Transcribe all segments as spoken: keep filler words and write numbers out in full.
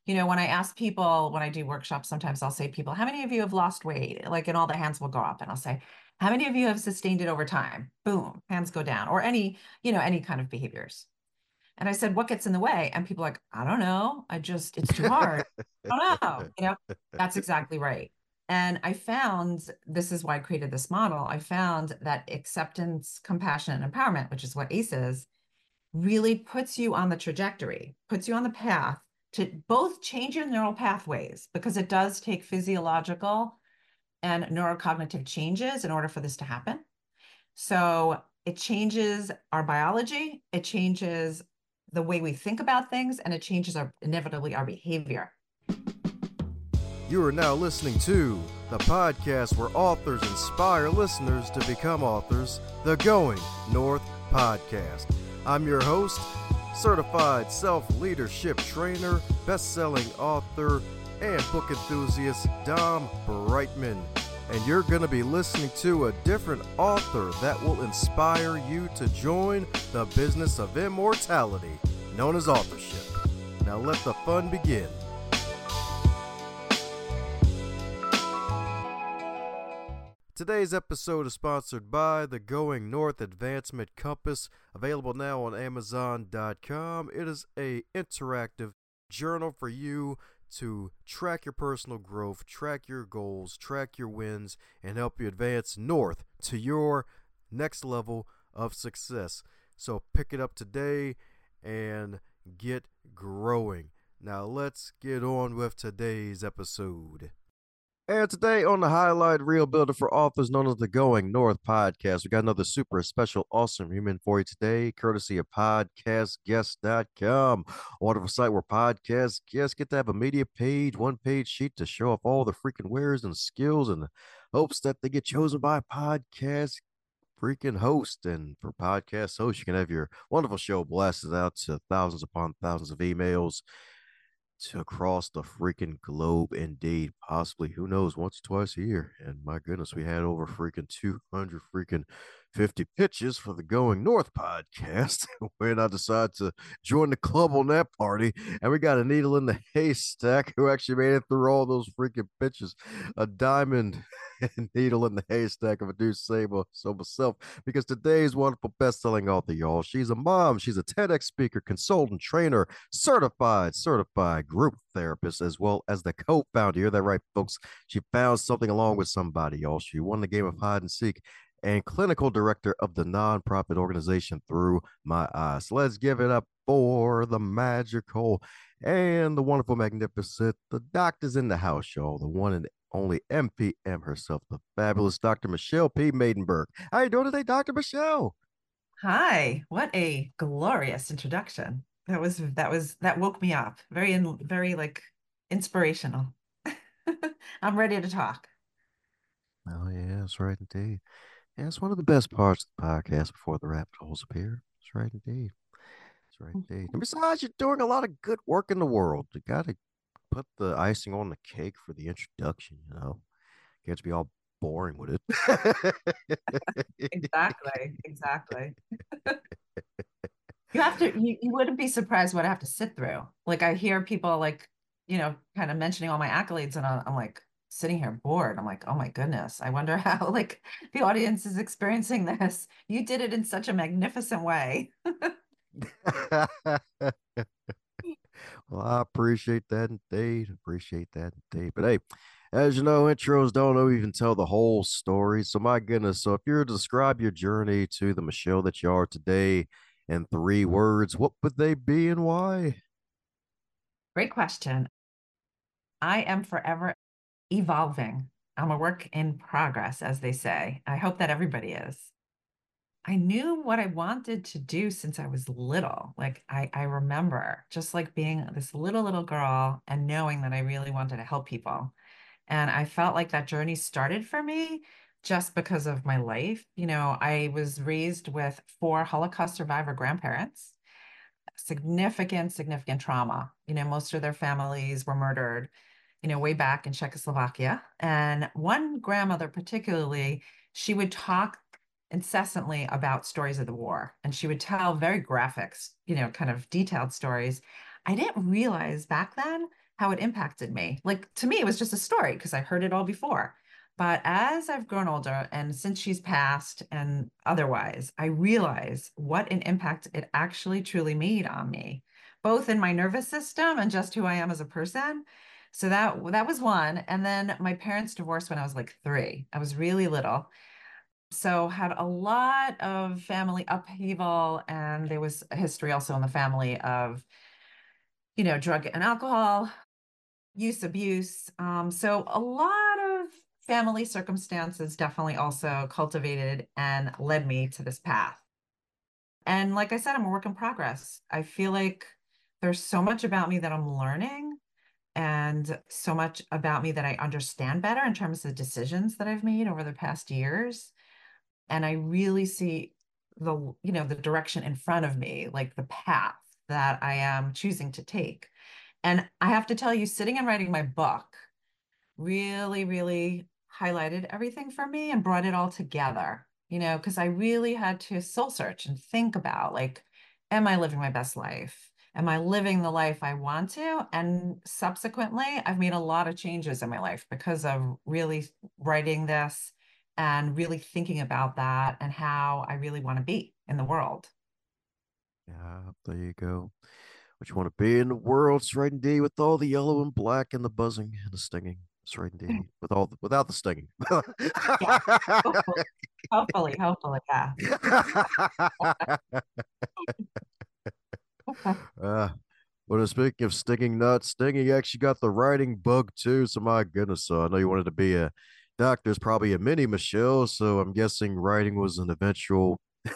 You know, when I ask people, when I do workshops, sometimes I'll say, people, how many of you have lost weight? Like, and all the hands will go up, and I'll say, how many of you have sustained it over time? Boom, hands go down, or any, you know, any kind of behaviors. And I said, what gets in the way? And people are like, I don't know. I just, it's too hard. I don't know. You know, that's exactly right. And I found this is why I created this model. I found that acceptance, compassion, and empowerment, which is what ACE is, really puts you on the trajectory, puts you on the path to both change your neural pathways, because it does take physiological and neurocognitive changes in order for this to happen. So it changes our biology, it changes the way we think about things, and it changes our inevitably our behavior. You are now listening to the podcast where authors inspire listeners to become authors, the Going North Podcast. I'm your host, certified self-leadership trainer, best-selling author, and book enthusiast Dom Brightman. And you're going to be listening to a different author that will inspire you to join the business of immortality, known as authorship. Now let the fun begin. Today's episode is sponsored by the Going North Advancement Compass, available now on amazon dot com. It is a interactive journal for you to track your personal growth, track your goals, track your wins, and help you advance north to your next level of success. So pick it up today and get growing. Now let's get on with today's episode. And today on the Highlight Reel Builder for authors known as the Going North podcast, we got another super special, awesome human for you today, courtesy of podcast guest dot com, a wonderful site where podcast guests get to have a media page, one-page sheet to show off all the freaking wares and skills in the hopes that they get chosen by a podcast freaking host. And for podcast hosts, you can have your wonderful show blasted out to thousands upon thousands of emails to across the freaking globe, indeed, possibly, who knows, once or twice a year. And my goodness, we had over freaking two hundred freaking fifty pitches for the Going North podcast when I decided to join the club on that party. And we got a needle in the haystack who actually made it through all those freaking pitches, a diamond needle in the haystack, if I do say so myself, because today's wonderful best-selling author, y'all, she's a mom, she's a TEDx speaker, consultant, trainer, certified certified group therapist, as well as the co-founder. You're that right, folks. She found something along with somebody, y'all. She won the game of hide and seek, and clinical director of the nonprofit organization Through My Eyes. So let's give it up for the magical and the wonderful, magnificent, the doctor's in the house, y'all, the one and only M P M herself, the fabulous Doctor Michelle P. Maidenberg. How you doing today, Doctor Michelle? Hi, what a glorious introduction. That was that was that woke me up. Very in, very like inspirational. I'm ready to talk. Oh, yeah, that's right, indeed. Yeah, it's one of the best parts of the podcast before the rabbit holes appear. That's right, indeed. That's right, indeed. And besides, you're doing a lot of good work in the world. You got to put the icing on the cake for the introduction, you know. Can't be all boring with it. Exactly, exactly. You have to, you, you wouldn't be surprised what I have to sit through. Like I hear people like, you know, kind of mentioning all my accolades, and I'm, I'm like sitting here bored. I'm like, oh my goodness, I wonder how like the audience is experiencing this. You did it in such a magnificent way. Well, I appreciate that indeed. Appreciate that indeed. But hey, as you know, intros don't even tell the whole story. So my goodness. So if you were to describe your journey to the Michelle that you are today in three words, what would they be and why? Great question. I am forever evolving. I'm a work in progress, as they say. I hope that everybody is. I knew what I wanted to do since I was little. Like I, I remember just like being this little, little girl and knowing that I really wanted to help people. And I felt like that journey started for me just because of my life. You know, I was raised with four Holocaust survivor grandparents, significant, significant trauma. You know, most of their families were murdered, you know, way back in Czechoslovakia. And one grandmother, particularly, she would talk incessantly about stories of the war. And she would tell very graphic, you know, kind of detailed stories. I didn't realize back then how it impacted me. Like to me, it was just a story because I heard it all before. But as I've grown older and since she's passed and otherwise, I realize what an impact it actually truly made on me, both in my nervous system and just who I am as a person. So that that was one. And then my parents divorced when I was like three. I was really little. So had a lot of family upheaval, and there was a history also in the family of, you know, drug and alcohol use, abuse. Um, so a lot of family circumstances definitely also cultivated and led me to this path. And like I said, I'm a work in progress. I feel like there's so much about me that I'm learning and so much about me that I understand better in terms of decisions that I've made over the past years. And I really see the, you know, the direction in front of me, like the path that I am choosing to take. And I have to tell you, sitting and writing my book really, really highlighted everything for me and brought it all together, you know, because I really had to soul search and think about like, am I living my best life? Am I living the life I want to? And subsequently, I've made a lot of changes in my life because of really writing this and really thinking about that and how I really want to be in the world. Yeah, there you go. What you want to be in the world, it's right indeed, with all the yellow and black and the buzzing and the stinging. It's right indeed. With all the, without the stinging. Yeah, hopefully, hopefully, hopefully, yeah. uh, but speaking of stinging nuts, Stinging actually got the writing bug too. So my goodness, so I know you wanted to be a doctor. There's probably a mini Michelle, so I'm guessing writing was an eventual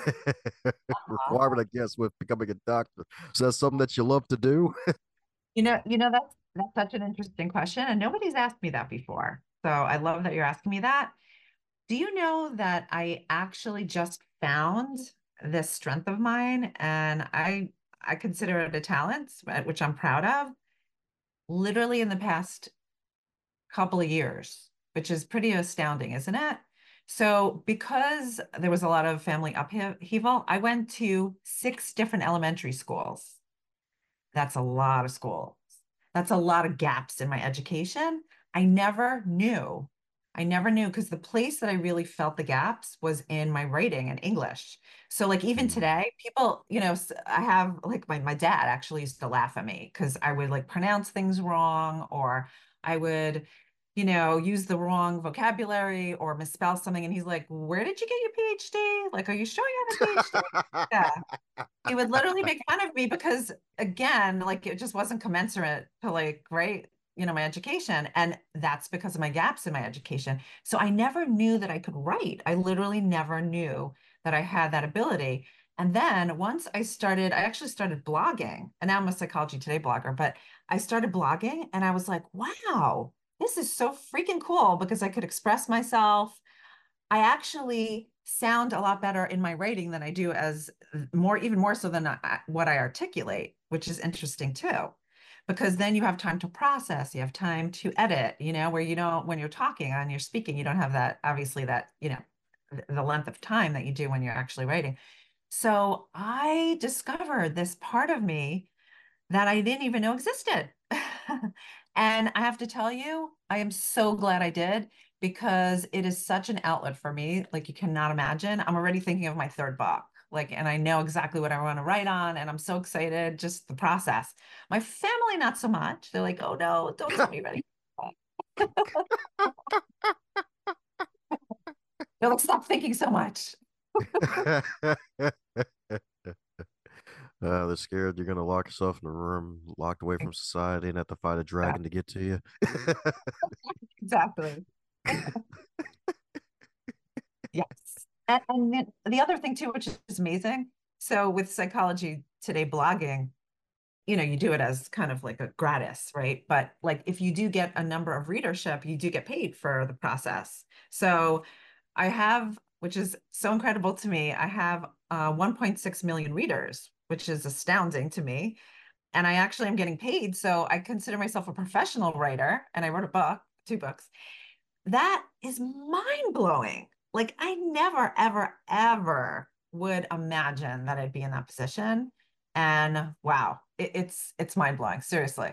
requirement, I guess, with becoming a doctor. So that's something that you love to do. You know, you know, that's that's such an interesting question, and nobody's asked me that before. So I love that you're asking me that. Do you know that I actually just found this strength of mine, and I I consider it a talent, uh, which I'm proud of, literally in the past couple of years, which is pretty astounding, isn't it? So, because there was a lot of family upheaval, I went to six different elementary schools. That's a lot of schools. That's a lot of gaps in my education. I never knew. I never knew because the place that I really felt the gaps was in my writing and English. So like even Hmm. today, people, you know, s- I have like my my dad actually used to laugh at me because I would like pronounce things wrong or I would, you know, use the wrong vocabulary or misspell something. And he's like, "Where did you get your PhD? Like, are you sure you have a PhD?" Yeah, he would literally make fun of me because again, like it just wasn't commensurate to like, right, you know, my education. And that's because of my gaps in my education. So I never knew that I could write. I literally never knew that I had that ability. And then once I started, I actually started blogging, and now I'm a Psychology Today blogger, but I started blogging and I was like, wow, this is so freaking cool because I could express myself. I actually sound a lot better in my writing than I do as more, even more so than I, what I articulate, which is interesting too. Because then you have time to process, you have time to edit, you know, where you don't, when you're talking and you're speaking, you don't have that, obviously, that, you know, the length of time that you do when you're actually writing. So I discovered this part of me that I didn't even know existed. And I have to tell you, I am so glad I did because it is such an outlet for me. Like you cannot imagine. I'm already thinking of my third book. Like, and I know exactly what I want to write on, and I'm so excited, just the process. My family, not so much. They're like, oh no, don't tell me you're ready. They're like, stop thinking so much. Uh, they're scared you're gonna lock yourself in a room, locked away from society, and have to fight a Yeah, dragon to get to you. exactly. Yes. And, and then the other thing too, which is amazing. So with Psychology Today blogging, you know, you do it as kind of like a gratis, right? But like if you do get a number of readership, you do get paid for the process. So I have, which is so incredible to me, I have uh, one point six million readers, which is astounding to me. And I actually am getting paid. So I consider myself a professional writer and I wrote a book, two books. That is mind blowing. Like I never, ever, ever would imagine that I'd be in that position. And wow. it, it's it's mind blowing, seriously.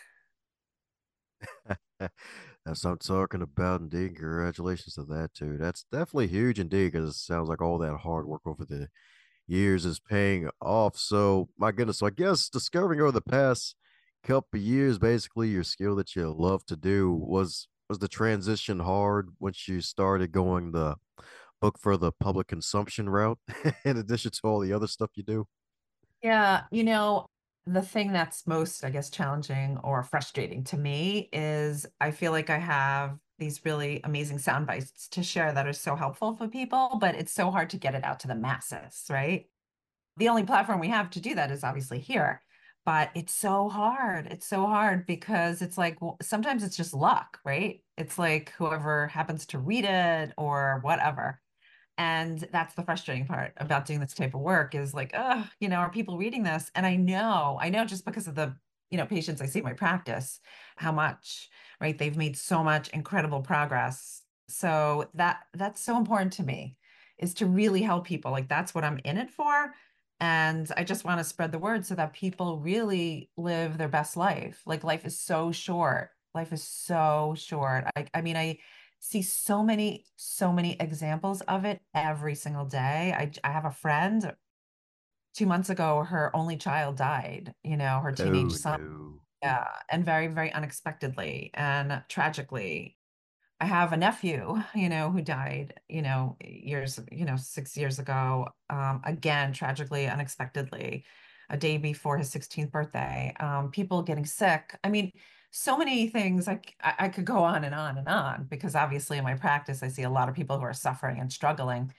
That's what I'm talking about. Indeed, congratulations to that too. That's definitely huge indeed, because it sounds like all that hard work over the years is paying off. So, my goodness. So, I guess discovering over the past couple of years, basically your skill that you love to do was was the transition hard once you started going the book for the public consumption route, in addition to all the other stuff you do? Yeah, you know, the thing that's most, I guess, challenging or frustrating to me is I feel like I have these really amazing sound bites to share that are so helpful for people, but it's so hard to get it out to the masses, right? The only platform we have to do that is obviously here, but it's so hard. It's so hard because it's like, well, sometimes it's just luck, right? It's like whoever happens to read it or whatever. And that's the frustrating part about doing this type of work is like, oh, you know, are people reading this? And I know, I know just because of the, you know, patients I see in my practice, how much, right? They've made so much incredible progress. So that that's so important to me is to really help people. Like that's what I'm in it for. And I just want to spread the word so that people really live their best life. Like life is so short. Life is so short. I, I mean, I see so many, so many examples of it every single day. I, I have a friend two months ago, her only child died, you know, her teenage Oh son. no. Yeah. And very, very unexpectedly and tragically. I have a nephew, you know, who died, you know, years, you know, six years ago. Um, again, tragically, unexpectedly, a day before his sixteenth birthday. Um, people getting sick. I mean, so many things. I, c- I I could go on and on and on because obviously in my practice, I see a lot of people who are suffering and struggling.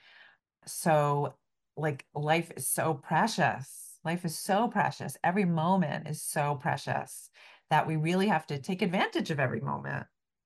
So, like, life is so precious. Life is so precious. Every moment is so precious that we really have to take advantage of every moment.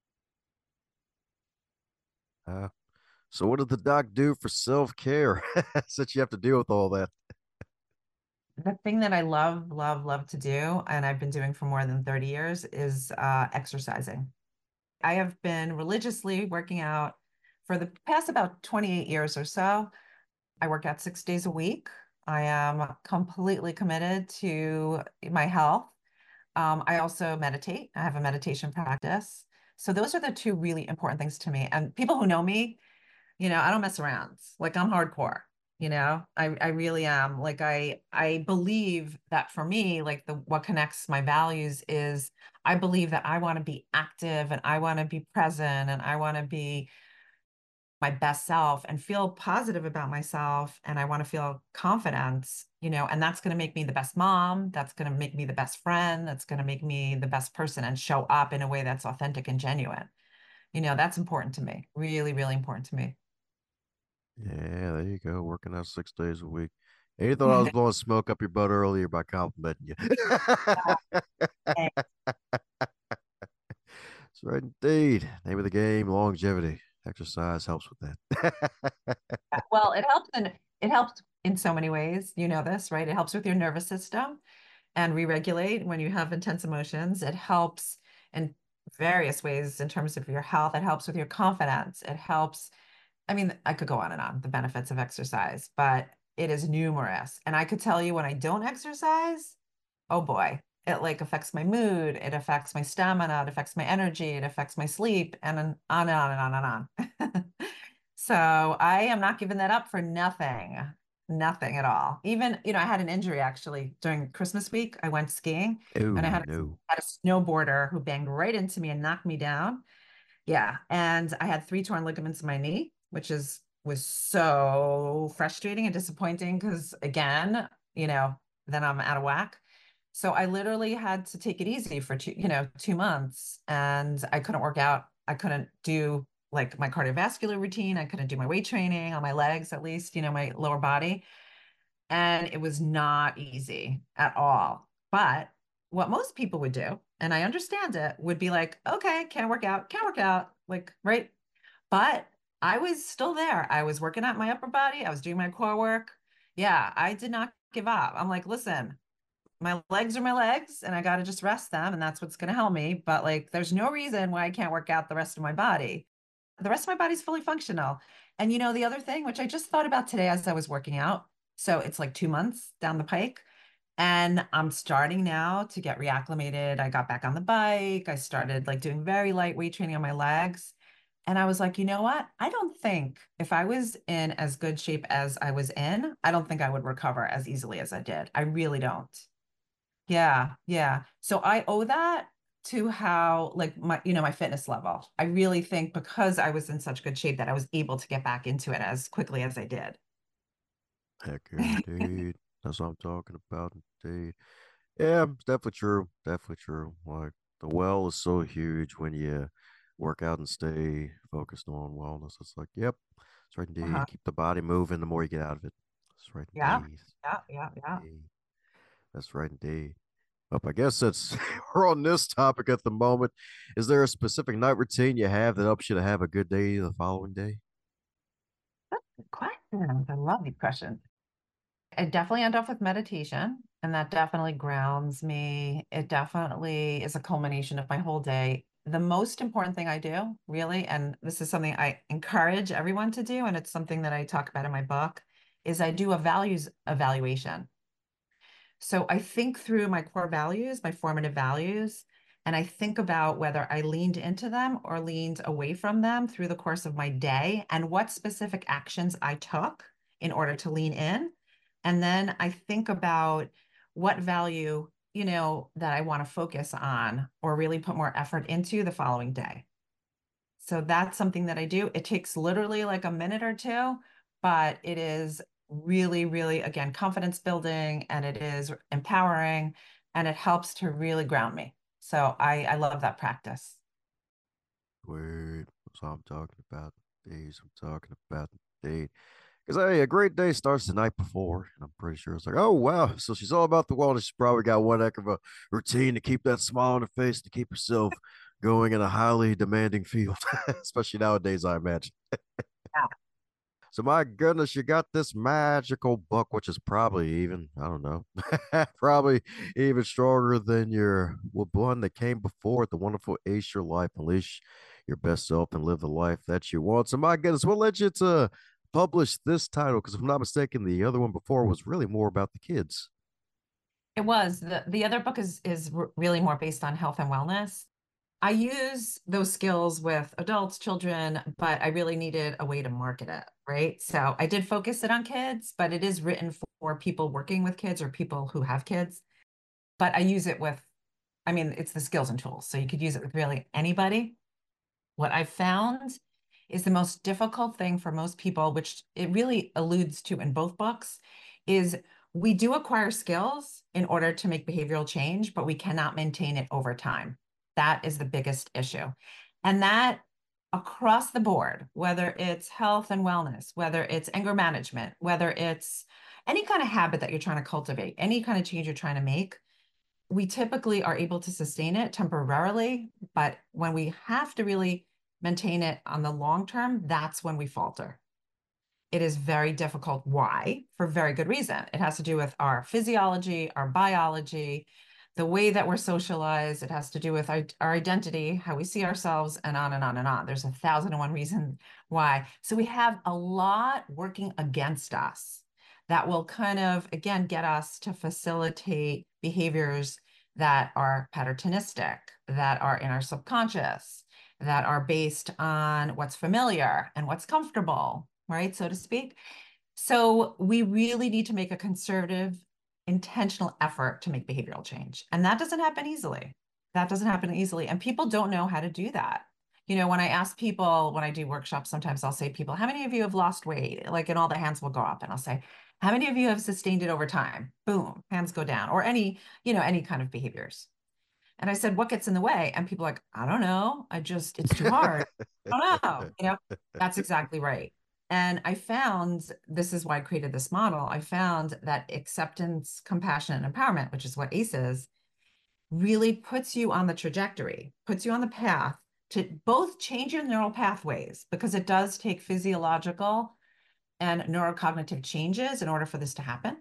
Uh, so, what did the doc do for self care since you have to deal with all that? The thing that I love, love, love to do, and I've been doing for more than thirty years, is uh, exercising. I have been religiously working out for the past about twenty-eight years or so. I work out six days a week. I am completely committed to my health. Um, I also meditate. I have a meditation practice. So those are the two really important things to me. And people who know me, you know, I don't mess around. Like I'm hardcore, you know. I I really am. Like I I believe that for me, like the what connects my values is I believe that I want to be active and I want to be present and I want to be my best self and feel positive about myself and I want to feel confident, you know, and that's going to make me the best mom, that's going to make me the best friend, that's going to make me the best person and show up in a way that's authentic and genuine. You know, that's important to me. Really, really important to me. Yeah, there you go. Working out six days a week. And you thought I was blowing smoke up your butt earlier by complimenting you. That's right, indeed. Name of the game, longevity. Exercise helps with that. Well, it helps and it helps in so many ways. You know this, right? It helps with your nervous system and re-regulate when you have intense emotions. It helps in various ways in terms of your health. It helps with your confidence. It helps. I mean, I could go on and on, the benefits of exercise, but it is numerous. And I could tell you when I don't exercise, oh boy, it like affects my mood, it affects my stamina, it affects my energy, it affects my sleep, and on and on and on and on. So I am not giving that up for nothing, nothing at all. Even, you know, I had an injury actually during Christmas week. I went skiing and I Oh had a, no. had a snowboarder who banged right into me and knocked me down. Yeah, and I had three torn ligaments in my knee, which is was so frustrating and disappointing because again, you know, then I'm out of whack. So I literally had to take it easy for two, you know, two months and I couldn't work out. I couldn't do like my cardiovascular routine. I couldn't do my weight training on my legs, at least, you know, my lower body. And it was not easy at all. But what most people would do, and I understand it, would be like, okay, can't work out, can't work out, like, right? But I was still there. I was working out my upper body, I was doing my core work. Yeah, I did not give up. I'm like, listen, my legs are my legs, and I got to just rest them, and that's what's going to help me. But like, there's no reason why I can't work out the rest of my body. The rest of my body's fully functional. And you know, the other thing, which I just thought about today as I was working out, so it's like two months down the pike. And I'm starting now to get reacclimated. I got back on the bike. I started like doing very light weight training on my legs. And I was like, you know what? I don't think if I was in as good shape as I was in, I don't think I would recover as easily as I did. I really don't. Yeah, yeah. So I owe that to how, like, my, you know, my fitness level. I really think because I was in such good shape that I was able to get back into it as quickly as I did. Heck yeah, indeed. That's what I'm talking about, indeed. Yeah, it's definitely true. Definitely true. Like the well is so huge when you work out and stay focused on wellness. It's like, yep, that's right Uh-huh. indeed. Keep the body moving, the more you get out of it. That's right Yeah, indeed. yeah, yeah, yeah. Indeed. That's right indeed. Up, I guess that's we're on this topic at the moment. Is there a specific night routine you have that helps you to have a good day the following day? Good question. I love these questions. I definitely end off with meditation, and that definitely grounds me. It definitely is a culmination of my whole day. The most important thing I do, really, and this is something I encourage everyone to do, and it's something that I talk about in my book, is I do a values evaluation. So I think through my core values, my formative values, and I think about whether I leaned into them or leaned away from them through the course of my day and what specific actions I took in order to lean in. And then I think about what value, you know, that I want to focus on or really put more effort into the following day. So that's something that I do. It takes literally like a minute or two, but it is really, really, again, confidence building and it is empowering and it helps to really ground me. So I, I love that practice. Wait, that's what I'm talking about. Days I'm talking about indeed. Because hey, a great day starts the night before, and I'm pretty sure it's like, oh wow, so she's all about the wellness. She's probably got one heck of a routine to keep that smile on her face, to keep herself going in a highly demanding field, especially nowadays, I imagine. Yeah. So my goodness, you got this magical book, which is probably even, I don't know, probably even stronger than your well, one that came before it, the wonderful Ace Your Life, Unleash Your Best Self and Live the Life That You Want. So my goodness, what led you to publish this title? Because if I'm not mistaken, the other one before was really more about the kids. It was the the other book is is r- really more based on health and wellness. I use those skills with adults, children, but I really needed a way to market it, right? So I did focus it on kids, but it is written for people working with kids or people who have kids. But I use it with, I mean, it's the skills and tools. So you could use it with really anybody. What I've found is the most difficult thing for most people, which it really alludes to in both books, is we do acquire skills in order to make behavioral change, but we cannot maintain it over time. That is the biggest issue. And that across the board, whether it's health and wellness, whether it's anger management, whether it's any kind of habit that you're trying to cultivate, any kind of change you're trying to make, we typically are able to sustain it temporarily, but when we have to really maintain it on the long term, that's when we falter. It is very difficult. Why? For very good reason. It has to do with our physiology, our biology, the way that we're socialized. It has to do with our, our identity, how we see ourselves, and on and on and on. There's a thousand and one reasons why. So we have a lot working against us that will kind of, again, get us to facilitate behaviors that are patternistic, that are in our subconscious, that are based on what's familiar and what's comfortable, right? So to speak. So we really need to make a conservative, intentional effort to make behavioral change. And that doesn't happen easily. That doesn't happen easily. And people don't know how to do that. You know, when I ask people, when I do workshops, sometimes I'll say, people, how many of you have lost weight? Like, and all the hands will go up, and I'll say, how many of you have sustained it over time? Boom, hands go down, or any, you know, any kind of behaviors. And I said, what gets in the way? And people are like, I don't know. I just, it's too hard. I don't know. You know, that's exactly right. And I found this is why I created this model. I found that acceptance, compassion, and empowerment, which is what ACE is, really puts you on the trajectory, puts you on the path to both change your neural pathways, because it does take physiological and neurocognitive changes in order for this to happen.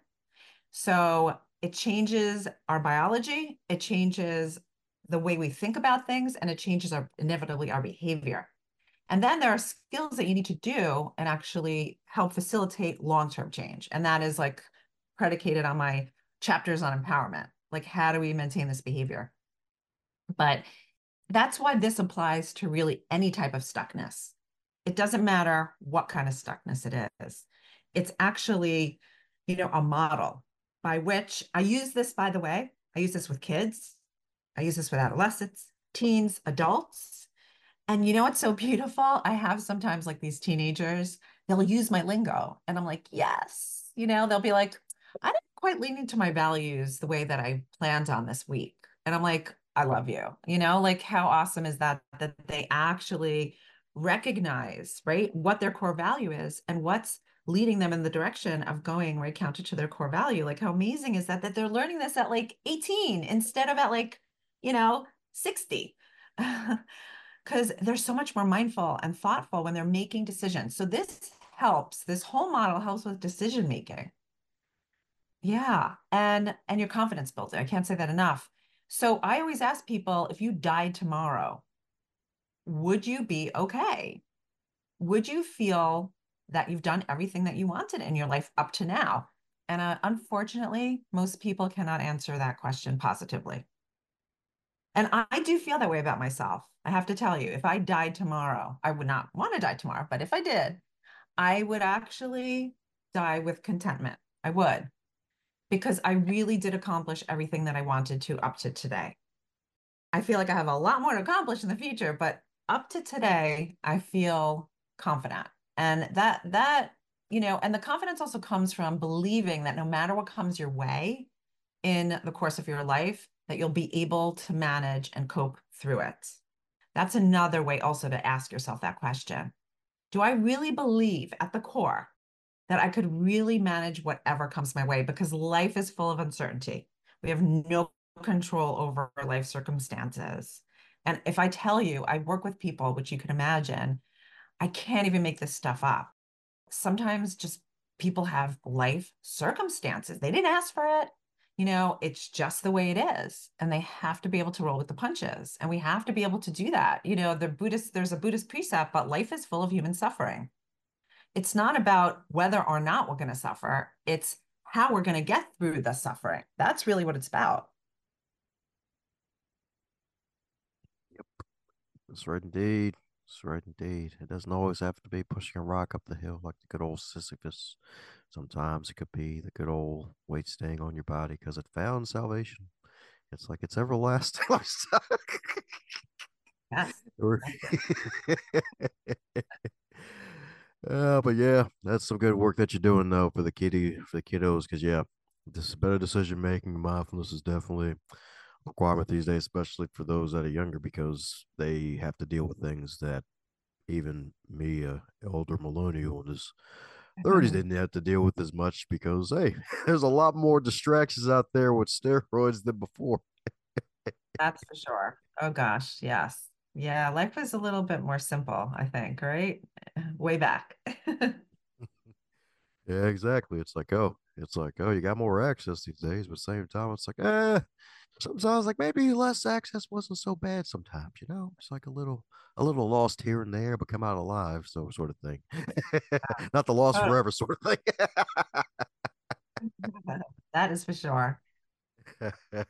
So it changes our biology, it changes the way we think about things, and it changes our inevitably our behavior. And then there are skills that you need to do and actually help facilitate long-term change. And that is like predicated on my chapters on empowerment. Like, how do we maintain this behavior? But that's why this applies to really any type of stuckness. It doesn't matter what kind of stuckness it is. It's actually, you know, a model by which I use this, by the way, I use this with kids. I use this with adolescents, teens, adults. And you know what's so beautiful? I have sometimes like these teenagers, they'll use my lingo. And I'm like, yes. You know, they'll be like, I didn't quite lean into my values the way that I planned on this week. And I'm like, I love you. You know, like how awesome is that that they actually recognize, right, what their core value is and what's leading them in the direction of going right counter to their core value. Like how amazing is that that they're learning this at like eighteen instead of at like, you know, sixty. Because they're so much more mindful and thoughtful when they're making decisions. So this helps, this whole model helps with decision making. Yeah. And and your confidence building. I can't say that enough. So I always ask people, if you died tomorrow, would you be okay? Would you feel that you've done everything that you wanted in your life up to now? And uh, unfortunately, most people cannot answer that question positively. And I, I do feel that way about myself. I have to tell you, if I died tomorrow, I would not want to die tomorrow, but if I did, I would actually die with contentment. I would, because I really did accomplish everything that I wanted to up to today. I feel like I have a lot more to accomplish in the future, but up to today, I feel confident. And that that, you know, and the confidence also comes from believing that no matter what comes your way in the course of your life, that you'll be able to manage and cope through it. That's another way also to ask yourself that question. Do I really believe at the core that I could really manage whatever comes my way? Because life is full of uncertainty. We have no control over our life circumstances. And if I tell you, I work with people, which you can imagine, I can't even make this stuff up. Sometimes just people have life circumstances. They didn't ask for it. You know, it's just the way it is. And they have to be able to roll with the punches. And we have to be able to do that. You know, the Buddhist, there's a Buddhist precept, but life is full of human suffering. It's not about whether or not we're going to suffer. It's how we're going to get through the suffering. That's really what it's about. That's right indeed. That's right indeed. It doesn't always have to be pushing a rock up the hill like the good old Sisyphus. Sometimes it could be the good old weight staying on your body because it found salvation. It's like it's everlasting. Yes. Or- Uh, but yeah, that's some good work that you're doing though for the kitty for the kiddos. Because yeah, this is better decision making. Mindfulness is definitely a requirement these days, especially for those that are younger, because they have to deal with things that even me, a older millennial in his thirties, didn't have to deal with as much because hey, there's a lot more distractions out there with steroids than before. That's for sure. Oh gosh, yes. Yeah, life was a little bit more simple, I think, right? Way back. Yeah, exactly. It's like, oh, it's like, oh, you got more access these days, but at the same time, it's like, eh, sometimes like maybe less access wasn't so bad sometimes, you know? It's like a little a little lost here and there, but come out alive, so sort of thing. Not the lost Oh, forever sort of that is for sure. thing.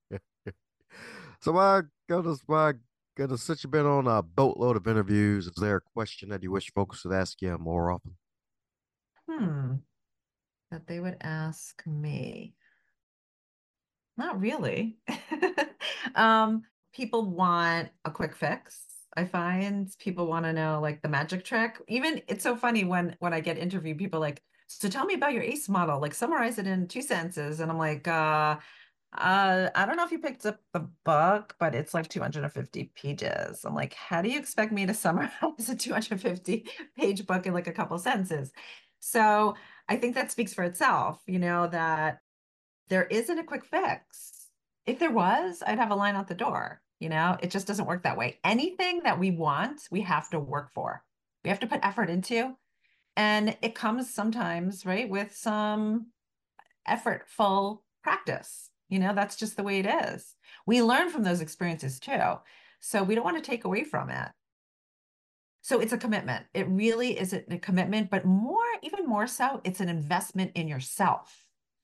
So my goodness, my goodness, since you've been on a boatload of interviews, is there a question that you wish folks would ask you more often? Hmm, that they would ask me. Not really. Um, people want a quick fix. I find people want to know like the magic trick. Even it's so funny when when I get interviewed, people like, so tell me about your ACE model, like summarize it in two sentences. And I'm like, uh, uh, I don't know if you picked up the book, but it's like two hundred fifty pages. I'm like, how do you expect me to summarize a two hundred fifty page book in like a couple sentences? So I think that speaks for itself, you know, that there isn't a quick fix. If there was, I'd have a line out the door. You know, it just doesn't work that way. Anything that we want, we have to work for. We have to put effort into. And it comes sometimes, right, with some effortful practice. You know, that's just the way it is. We learn from those experiences too. So we don't want to take away from it. So it's a commitment. It really is a commitment, but more, even more so, it's an investment in yourself.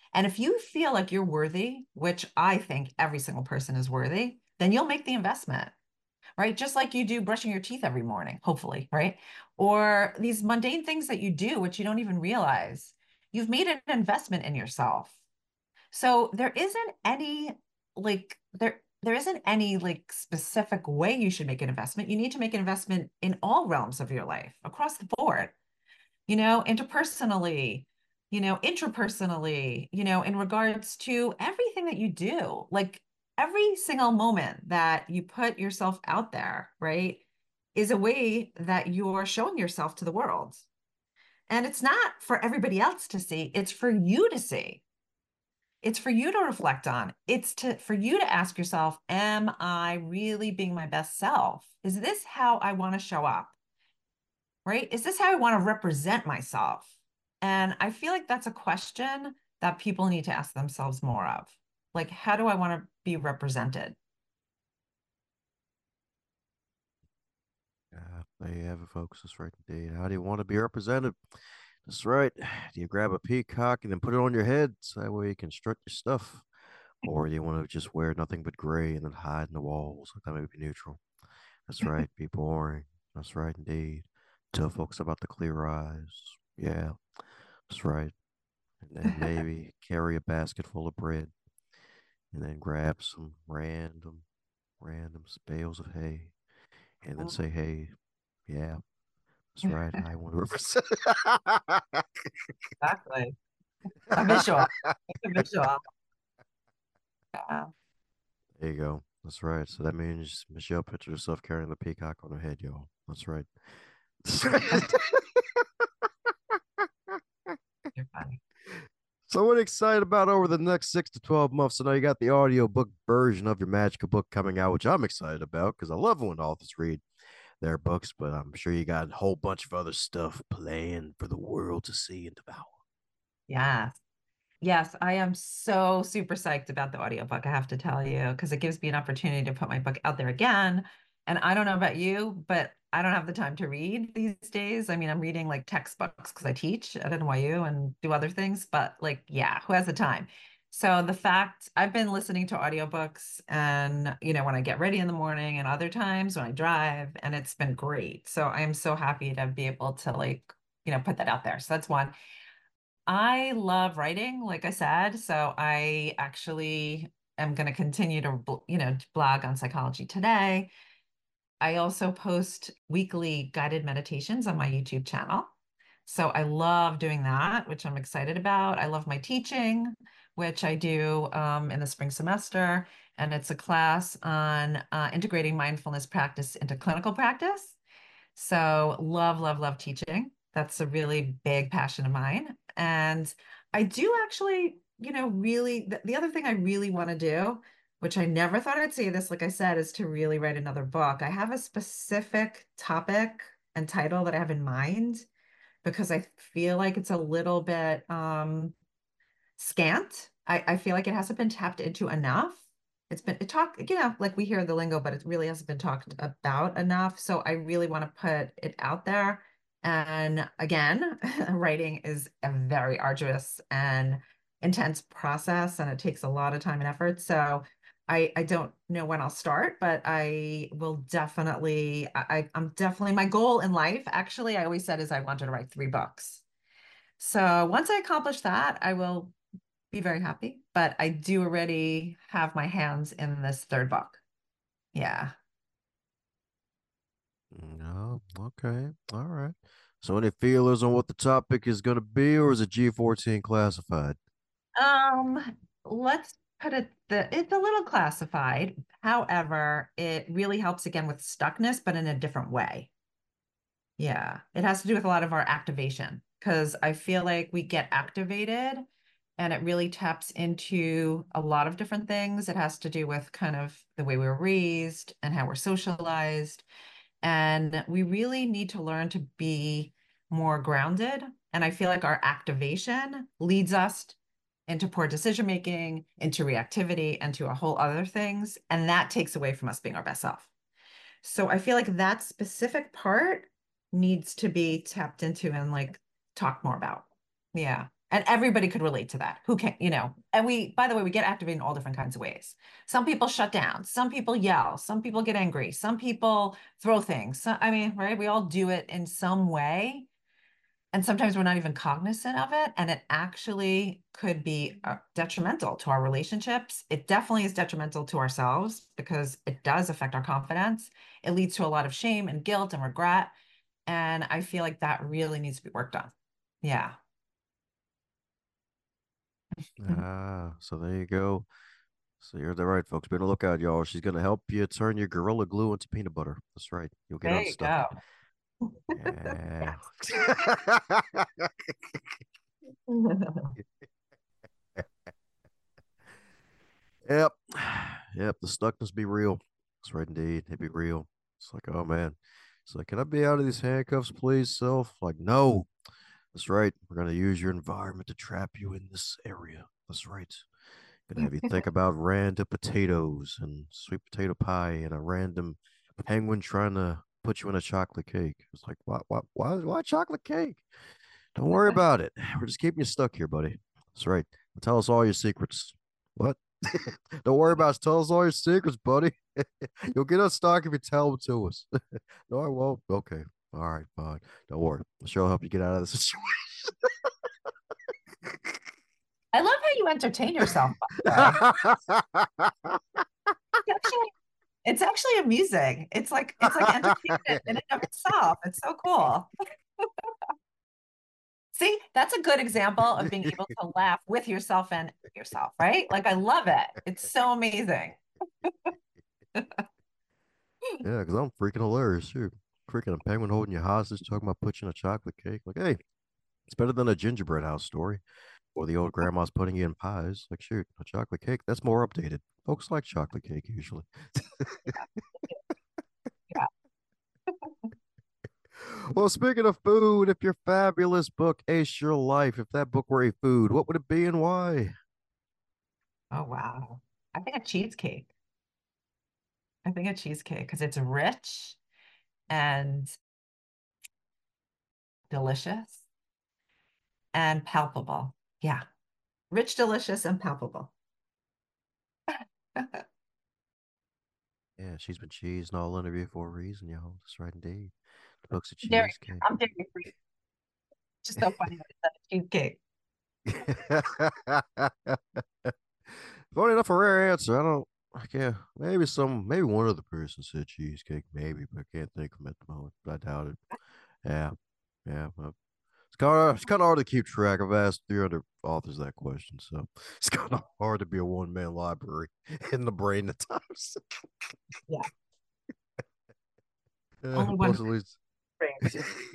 And if you feel like you're worthy, which I think every single person is worthy, then you'll make the investment, right? Just like you do brushing your teeth every morning, hopefully, right? Or these mundane things that you do, which you don't even realize. You've made an investment in yourself. So there isn't any like there there isn't any like specific way you should make an investment. You need to make an investment in all realms of your life across the board, you know, interpersonally, you know, intrapersonally, you know, in regards to everything that you do. Like every single moment that you put yourself out there, right, is a way that you're showing yourself to the world. And it's not for everybody else to see, it's for you to see. It's for you to reflect on. It's to for you to ask yourself, am I really being my best self? Is this how I want to show up? Right? Is this how I want to represent myself? And I feel like that's a question that people need to ask themselves more of. Like, how do I want to be represented? Yeah, there you have it, folks. That's right indeed. How do you want to be represented? That's right. Do you grab a peacock and then put it on your head so that way you can strut your stuff? Or do you want to just wear nothing but gray and then hide in the walls? Like that may be neutral. That's right. Be boring. That's right indeed. Tell folks about the clear eyes. Yeah, that's right. And then maybe carry a basket full of bread and then grab some random, random bales of hay and then say, hey, yeah, that's right. I want to represent. Exactly. A visual. It's a visual. Yeah. There you go. That's right. So that means Michelle pictured herself carrying the peacock on her head, y'all. That's right. You're funny. So what are you excited about over the next six to twelve months? I know you got the audiobook version of your magical book coming out, which I'm excited about because I love when authors read their books, but I'm sure you got a whole bunch of other stuff planned for the world to see and devour. Yes. Yes, I am so super psyched about the audiobook, I have to tell you, because it gives me an opportunity to put my book out there again. And I don't know about you, but I don't have the time to read these days. I mean, I'm reading like textbooks because I teach at N Y U and do other things, but like, yeah, who has the time? So the fact I've been listening to audiobooks and, you know, when I get ready in the morning and other times when I drive, and it's been great. So I am so happy to be able to like, you know, put that out there. So that's one. I love writing, like I said. So I actually am going to continue to, bl- you know, blog on Psychology Today. I also post weekly guided meditations on my YouTube channel. So I love doing that, which I'm excited about. I love my teaching, which I do um, in the spring semester. And it's a class on uh, integrating mindfulness practice into clinical practice. So love, love, love teaching. That's a really big passion of mine. And I do actually, you know, really, the, the other thing I really want to do, which I never thought I'd say this, like I said, is to really write another book. I have a specific topic and title that I have in mind because I feel like it's a little bit um scant. I, I feel like it hasn't been tapped into enough. It's been it talk, you know, like we hear the lingo, but it really hasn't been talked about enough. So I really want to put it out there. And again, writing is a very arduous and intense process, and it takes a lot of time and effort. So I I don't know when I'll start, but I will definitely I I'm definitely my goal in life, actually, I always said is I wanted to write three books. So once I accomplish that, I will be very happy. But I do already have my hands in this third book. Yeah. No, okay, all right. So any feelers on what the topic is going to be, or is it G fourteen classified? Um, let's put it the it's a little classified. However, it really helps again with stuckness, but in a different way. Yeah. It has to do with a lot of our activation because I feel like we get activated and it really taps into a lot of different things. It has to do with kind of the way we were raised and how we're socialized. And we really need to learn to be more grounded. And I feel like our activation leads us into poor decision making, into reactivity, and to a whole other things. And that takes away from us being our best self. So I feel like that specific part needs to be tapped into and like talked more about. Yeah. And everybody could relate to that. Who can, you know, and we, by the way, we get activated in all different kinds of ways. Some people shut down, some people yell, some people get angry, some people throw things. So, I mean, right? We all do it in some way. And sometimes we're not even cognizant of it. And it actually could be uh, detrimental to our relationships. It definitely is detrimental to ourselves because it does affect our confidence. It leads to a lot of shame and guilt and regret. And I feel like that really needs to be worked on. Yeah. Ah, so there you go. So you're the right, folks. Be on the lookout, y'all. She's gonna help you turn your Gorilla Glue into peanut butter. That's right. You'll get There you unstuck. go. Yeah. Yes. Yep. Yep. The stuckness be real. That's right, indeed. It be real. It's like, oh man. It's like, can I be out of these handcuffs, please, self? Like, no. That's right. We're gonna use your environment to trap you in this area. That's right. Gonna have you think about random potatoes and sweet potato pie and a random penguin trying to put you in a chocolate cake. It's like, why, why, why, why chocolate cake? Don't worry about it. We're just keeping you stuck here, buddy. That's right. Tell us all your secrets. What? Don't worry about us. Tell us all your secrets, buddy. You'll get unstuck if you tell them to us. No, I won't. Okay. All right, fine. Don't worry. I'm sure I'll help you get out of this situation. I love how you entertain yourself, by the way. It's actually, it's actually amusing. It's like it's like entertainment in and of itself. It's so cool. See, that's a good example of being able to laugh with yourself and yourself, right? Like I love it. It's so amazing. Yeah, because I'm freaking hilarious too. Freaking a penguin holding you hostage, talking about putting a chocolate cake. Like, hey, it's better than a gingerbread house story or the old grandma's putting you in pies. Like, shoot, a chocolate cake, that's more updated. Folks like chocolate cake usually. Yeah. Well, speaking of food, if your fabulous book Ace Your Life, if that book were a food, what would it be and why? Oh wow. I think a cheesecake. I think a cheesecake because it's rich and delicious and palpable. Yeah. Rich, delicious, and palpable. Yeah, she's been cheesing all interview for a reason, y'all. That's right, indeed. The book's a Dairy. cheesecake. I'm dairy free. Just so funny that it's a cheesecake. Funny enough, a rare answer. I don't. I can't. Maybe some. Maybe one other person said cheesecake. Maybe, but I can't think of them at the moment. But I doubt it. Yeah, yeah. Well, it's kind of it's kind of hard to keep track. I've asked three hundred authors that question, so it's kind of hard to be a one man library in the brain at times. Yeah. Yeah, Only one plus, at least. brain.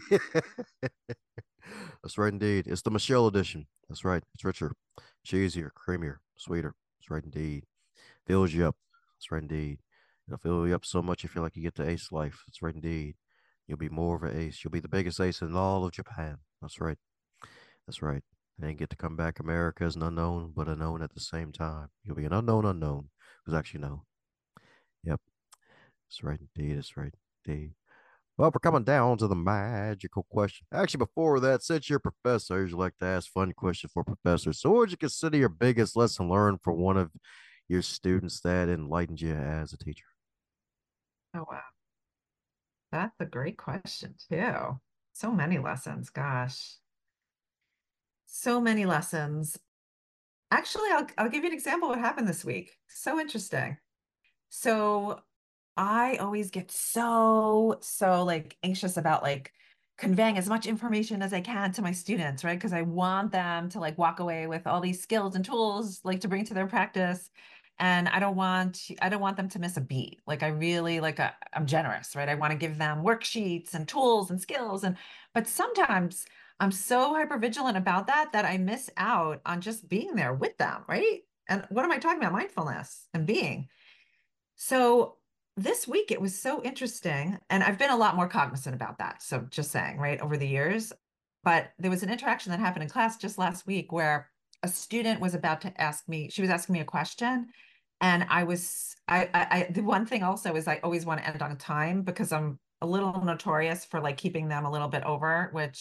That's right, indeed. It's the Michelle edition. That's right. It's richer, cheesier, creamier, sweeter. That's right, indeed. Fills you up. That's right, indeed. It'll fill you up so much you feel like you get to ace life. That's right, indeed. You'll be more of an ace. You'll be the biggest ace in all of Japan. That's right. That's right. And then get to come back America as an unknown, but a known at the same time. You'll be an unknown unknown who's actually known. Yep. That's right, indeed. That's right, indeed. Well, we're coming down to the magical question. Actually, before that, since you're a professor, I usually like to ask fun questions for professors. So, what would you consider your biggest lesson learned for one of your students that enlightened you as a teacher? Oh, wow. That's a great question, too. So many lessons. Gosh. So many lessons. Actually, I'll, I'll give you an example of what happened this week. So interesting. So I always get so, so like anxious about like conveying as much information as I can to my students, right? Because I want them to like walk away with all these skills and tools like to bring to their practice. And I don't want, I don't want them to miss a beat. Like I really like, i I'm generous, right? I want to give them worksheets and tools and skills. And, but sometimes I'm so hyper vigilant about that that I miss out on just being there with them, right? And what am I talking about? Mindfulness and being. So this week it was so interesting, and I've been a lot more cognizant about that. So just saying, right, over the years. But there was an interaction that happened in class just last week where a student was about to ask me, she was asking me a question. And I was, I, I, I the one thing also is I always want to end on time because I'm a little notorious for like keeping them a little bit over, which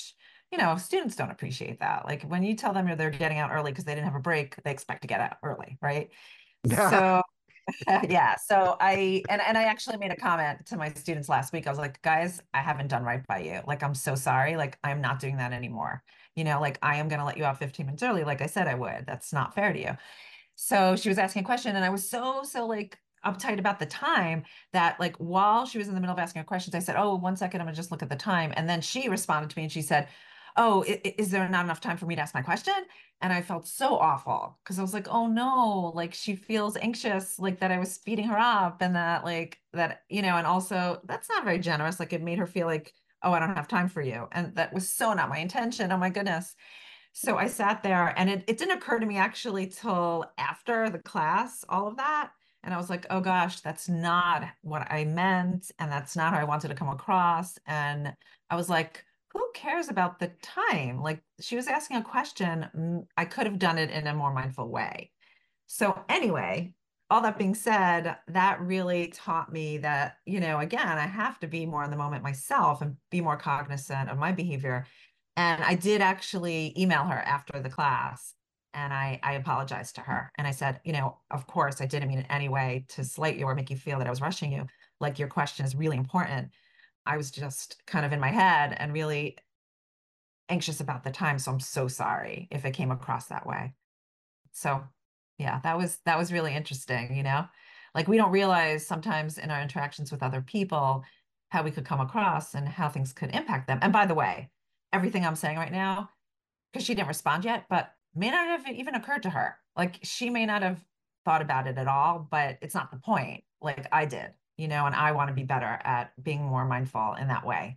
you know, students don't appreciate that. Like when you tell them they're getting out early because they didn't have a break, they expect to get out early, right? So yeah, so I and and I actually made a comment to my students last week. I was like, guys, I haven't done right by you. Like, I'm so sorry. Like, I'm not doing that anymore. You know, like I am gonna let you out fifteen minutes early, like I said I would. That's not fair to you. So she was asking a question, and I was so, so like uptight about the time that like while she was in the middle of asking her questions, I said, "Oh, one second, I'm gonna just look at the time." And then she responded to me and she said, "Oh, i- i- is there not enough time for me to ask my question?" And I felt so awful because I was like, "Oh no, like she feels anxious, like that I was speeding her up and that like that, you know, and also that's not very generous. Like it made her feel like, oh, I don't have time for you. And that was so not my intention. Oh my goodness." So I sat there and it, it didn't occur to me actually till after the class, all of that. And I was like, oh gosh, that's not what I meant. And that's not how I wanted to come across. And I was like, who cares about the time? Like she was asking a question. mm, I could have done it in a more mindful way. So anyway, all that being said, that really taught me that, you know, again, I have to be more in the moment myself and be more cognizant of my behavior. And I did actually email her after the class and I, I apologized to her. And I said, you know, of course, I didn't mean in any way to slight you or make you feel that I was rushing you. Like your question is really important. I was just kind of in my head and really anxious about the time. So I'm so sorry if it came across that way. So yeah, that was that was really interesting, you know? Like we don't realize sometimes in our interactions with other people how we could come across and how things could impact them. And by the way, everything I'm saying right now, because she didn't respond yet, but may not have even occurred to her. Like she may not have thought about it at all, but it's not the point. Like I did, you know, and I want to be better at being more mindful in that way.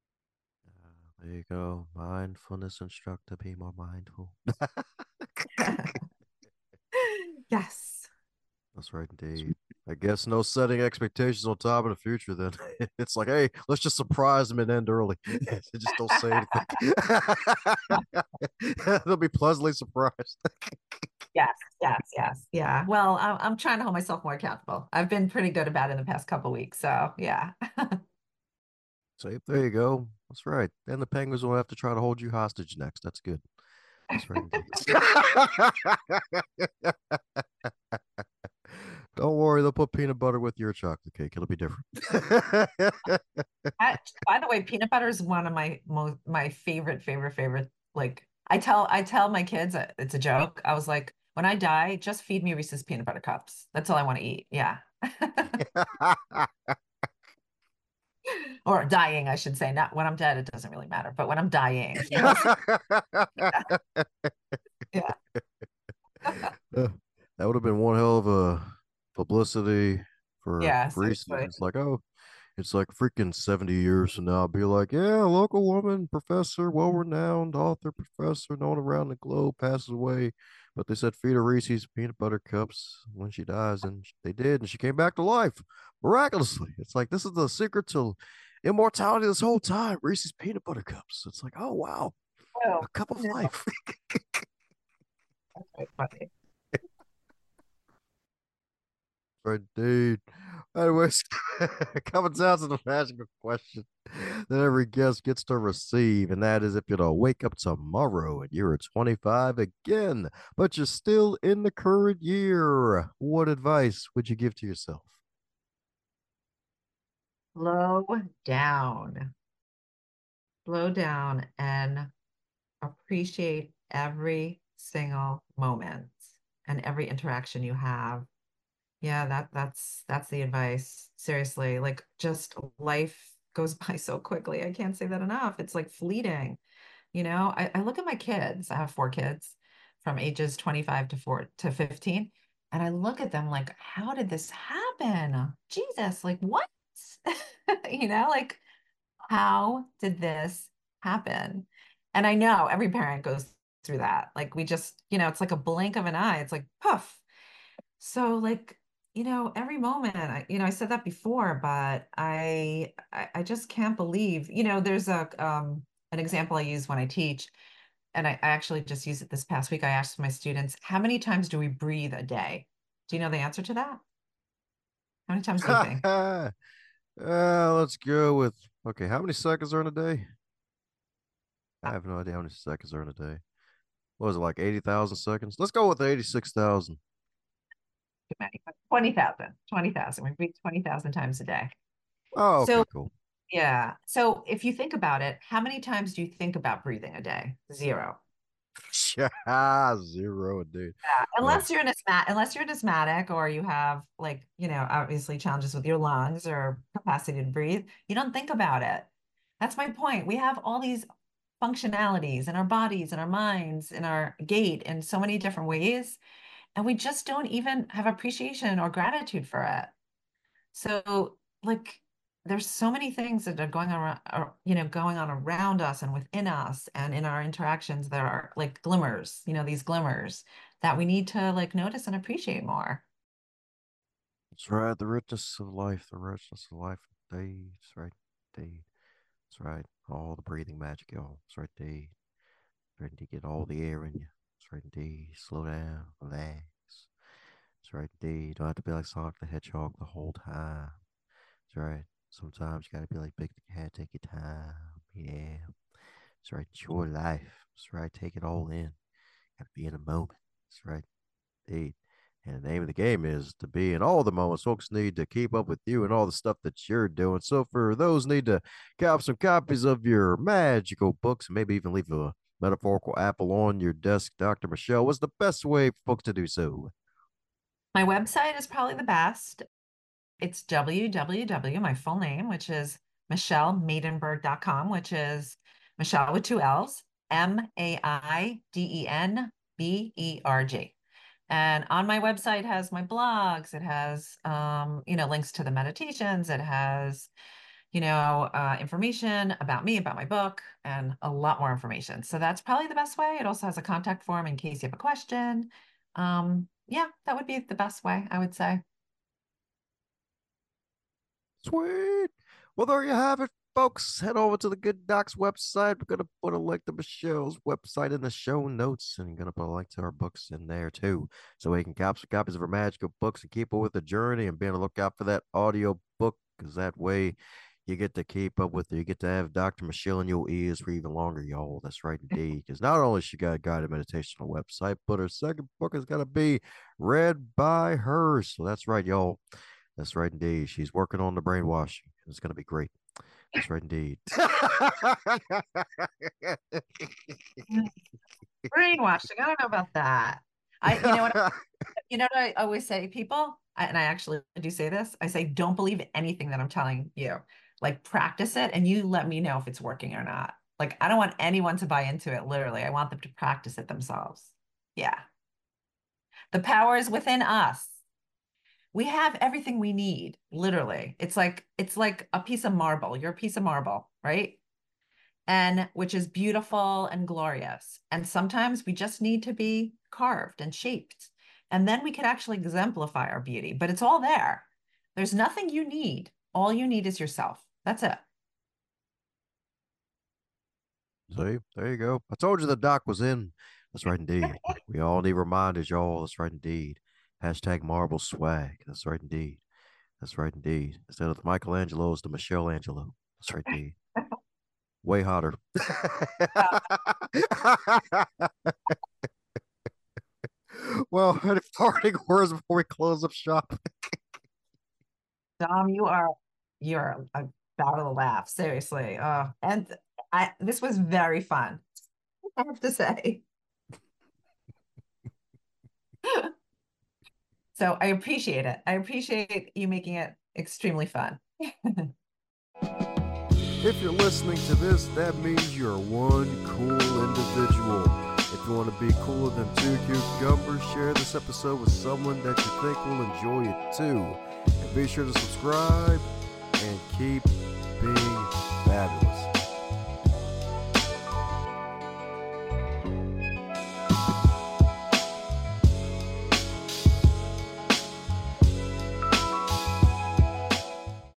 There you go. Mindfulness instructor, be more mindful. Yes. That's right, indeed. I guess no setting expectations on top of the future then. It's like, hey, let's just surprise them and end early. Just don't say anything. They'll be pleasantly surprised. Yes, yes, yes. Yeah. Well, I'm, I'm trying to hold myself more accountable. I've been pretty good about it in the past couple weeks. So, yeah. So there you go. That's right. Then the Penguins will have to try to hold you hostage next. That's good. That's right, indeed. Don't worry, they'll put peanut butter with your chocolate cake. It'll be different. I, by the way, peanut butter is one of my most my favorite, favorite, favorite. Like I tell I tell my kids uh, it's a joke. I was like, when I die, just feed me Reese's peanut butter cups. That's all I want to eat. Yeah. Or dying, I should say. Not when I'm dead, it doesn't really matter. But when I'm dying, yes. Yeah. that would have been one hell of a publicity for Yeah, Reese's. seriously. It's like, oh, it's like freaking seventy years from now. I'll be like, yeah, a local woman, professor, well renowned author, professor, known around the globe, passes away. But they said feed her Reese's peanut butter cups when she dies. And they did. And she came back to life miraculously. It's like, this is the secret to immortality this whole time Reese's peanut butter cups. It's like, oh, wow, a Oh, cup of no, life. that's quite funny. Right, dude. Anyways, coming down to the magical question that every guest gets to receive, and that is if you'll wake up tomorrow and you're twenty-five again, but you're still in the current year, what advice would you give to yourself? Slow down. Slow down and appreciate every single moment and every interaction you have. Yeah, that that's that's the advice. Seriously, like just life goes by so quickly. I can't say that enough. It's like fleeting. You know, I, I look at my kids. I have four kids from ages twenty-five to four to fifteen. And I look at them like, how did this happen? Jesus, like what? You know, like how did this happen? And I know every parent goes through that. Like we just, you know, it's like a blink of an eye. It's like poof. So like, you know, every moment, I, you know, I said that before, but I, I I just can't believe, you know, there's a um an example I use when I teach, and I, I actually just used it this past week. I asked my students, how many times do we breathe a day? Do you know the answer to that? How many times do you think? uh, let's go with okay. How many seconds are in a day? I have no idea how many seconds are in a day. What was it, like eighty thousand seconds? Let's go with eighty-six thousand. Too many. twenty thousand. twenty thousand. We breathe twenty thousand times a day. Oh, okay, So, cool. yeah. So if you think about it, how many times do you think about breathing a day? Zero. Yeah, zero, dude. Yeah, Oh, unless you're an asthmatic, unless you're an asthmatic or you have like, you know, obviously challenges with your lungs or capacity to breathe, you don't think about it. That's my point. We have all these functionalities in our bodies, in our minds, in our gait, in so many different ways, and we just don't even have appreciation or gratitude for it. So, like, there's so many things that are going on, or, you know, going on around us and within us and in our interactions that are like glimmers, you know, these glimmers that we need to like notice and appreciate more. that's right. The richness of life, the richness of life, indeed. That's right, indeed. That's right. All the breathing magic, y'all. That's right, indeed. That's right, indeed. Get all the air in you. That's right, indeed. Slow down, relax. That's right, indeed. You don't have to be like Sonic the Hedgehog the whole time. That's right. Sometimes you gotta be like Big the Cat. Take your time. Yeah. That's right. Enjoy life. That's right. Take it all in. Gotta be in a moment. That's right. Indeed. And the name of the game is to be in all the moments. Folks need to keep up with you and all the stuff that you're doing. So for those need to cop some copies of your magical books and maybe even leave a metaphorical apple on your desk, Doctor Michelle, what's the best way for folks to do so? My website is probably the best. It's w w w, my full name, which is michelle maidenberg dot com, which is Michelle with two L's, M A I D E N B E R G. And on my website has my blogs. It has, um, you know, links to the meditations. It has, you know, uh, information about me, about my book, and a lot more information. So that's probably the best way. It also has a contact form in case you have a question. Um, yeah, that would be the best way, I would say. Sweet. Well, there you have it, folks. Head over to the Good Docs website. We're going to put a link to Michelle's website in the show notes, and going to put a link to our books in there too. So we can capture copies of our magical books and keep up with the journey and be on the lookout for that audio book, because that way you get to keep up with it. You get to have Doctor Michelle in your ears for even longer, y'all. That's right, indeed. Because not only she got a guided meditation on the website, but her second book is going to be read by her. So that's right, y'all. That's right, indeed. She's working on the brainwashing. It's going to be great. That's right, indeed. Brainwashing. I don't know about that. I, you know what, you know what I always say, people, I, and I actually do say this. I say, don't believe anything that I'm telling you. Like, practice it, and you let me know if it's working or not. Like, I don't want anyone to buy into it. Literally, I want them to practice it themselves. Yeah, the power is within us. We have everything we need. Literally, it's like it's like a piece of marble. You're a piece of marble, right? And which is beautiful and glorious. And sometimes we just need to be carved and shaped. And then we can actually exemplify our beauty, but it's all there. There's nothing you need. All you need is yourself. That's it. See, there you go. I told you the doc was in. That's right, indeed. We all need reminders, y'all. That's right, indeed. Hashtag marble swag. That's right, indeed. That's right, indeed. Instead of the Michelangelo, it's the Michelle Angelo. That's right, indeed. Way hotter. Well, any parting words before we close up shop? Dom, you are you're about to laugh, seriously. Uh, and I this was very fun, I have to say. So I appreciate it. I appreciate you making it extremely fun. If you're listening to this, that means you're one cool individual. If you want to be cooler than two cucumbers, share this episode with someone that you think will enjoy it too. And be sure to subscribe and keep being fabulous.